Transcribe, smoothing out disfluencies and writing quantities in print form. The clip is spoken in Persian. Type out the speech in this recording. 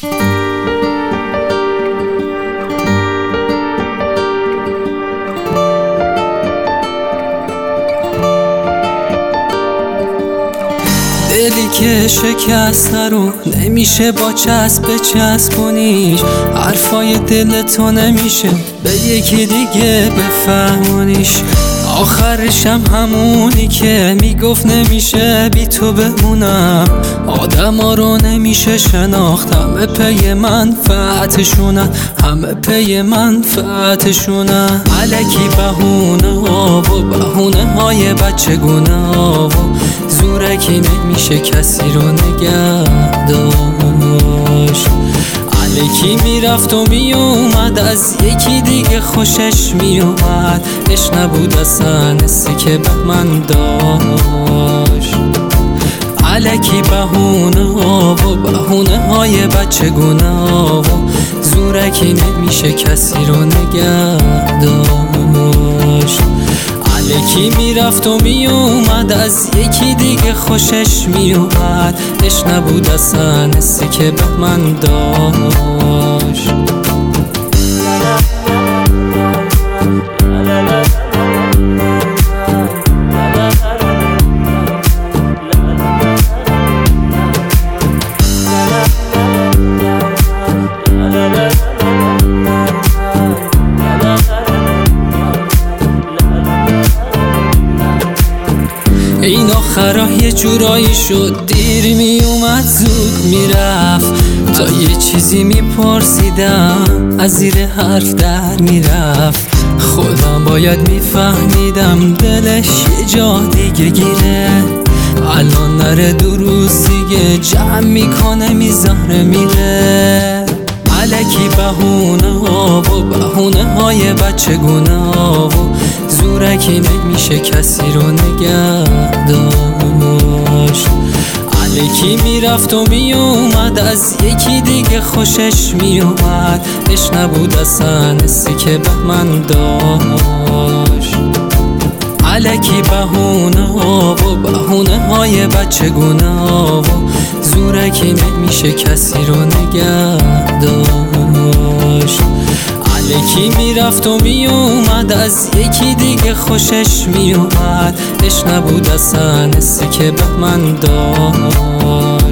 دلی که شکسته رو نمیشه با چسب بچسبونیش، حرفای دلتو نمیشه به یکی دیگه بفهمونیش. آخرشم همونی که میگفت نمیشه بی تو بمونم. آدما رو نمیشه شناخت، همه پی منفعتشونن، همه پی منفعتشونن. الکی بهونه ها و بهونه های بچگونه ها و زورکی نمیشه کسی رو نگه داشت. الکی میرفت و میومد، از یکی دیگه خوشش میومد، اش نبود اصلا حسی که به من داشت. الکی بهونه ها و بهونه های بچگونه ها و زورکی نمیشه کسی رو نگه داشت. الکی میرفت و میومد، از یکی دیگه خوشش میومد، اش نبود اصلا حسی که به من داشت. این آخرا یه جورایی شد، دیر می اومد زود میرفت. تا یه چیزی میپرسیدم از زیر حرف در میرفت. خودم باید میفهمیدم دلش یه جا دیگه گیره. الان نره دو روز دیگه جمع میکنه میذاره میره. الکی بهونه ها و بهونه های بچگونه ها و زورکی نمیشه کسی رو نگه داشت. الکی میرفت و میومد، از یکی دیگه خوشش میومد، اش نبود اصلا حسی که به من داشت. الکی بهونه ها و بهونه های بچگونه ها و زورکی نمیشه کسی رو نگه داشت. الکی میرفت و میومد، از یکی دیگه خوشش میومد، اش نبود اصلا حسی که به من داشت.